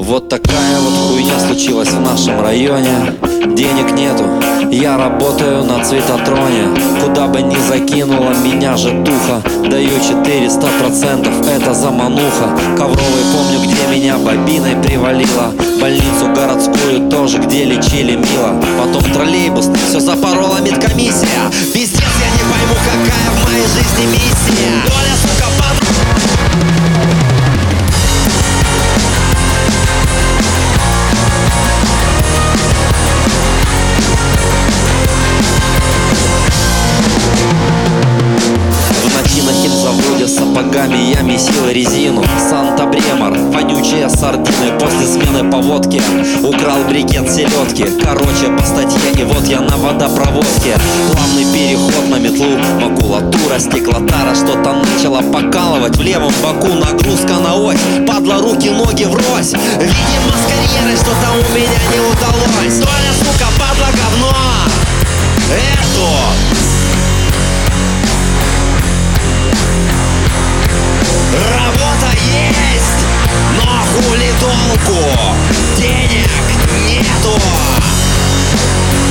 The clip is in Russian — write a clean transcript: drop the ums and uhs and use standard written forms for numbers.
Вот такая вот хуйня случилась в нашем районе. Денег нету, я работаю на цветотроне. Куда бы ни закинула меня житуха, даю 400%, это замануха. Ковровый помню, где меня бобиной привалило. Больницу городскую тоже, где лечили мило. Потом троллейбус, все запорола медкомиссия. Пиздец, я не пойму, какая в моей жизни миссия. Доля, сука, на химзаводе сапогами я месил резину. Санта-Бремор, вонючие сардины. После смены по водке украл брикет селедки. Короче, по статье, и вот я на водопроводке. Плавный переход на метлу, макулатура, стеклотара что-то начала покалывать. В левом боку нагрузка на ось, падла, руки, ноги врозь. Видимо, с карьерой что-то у меня не удалось. Доля, сука, падла, говно. Работа есть, но хули толку? Денег нету.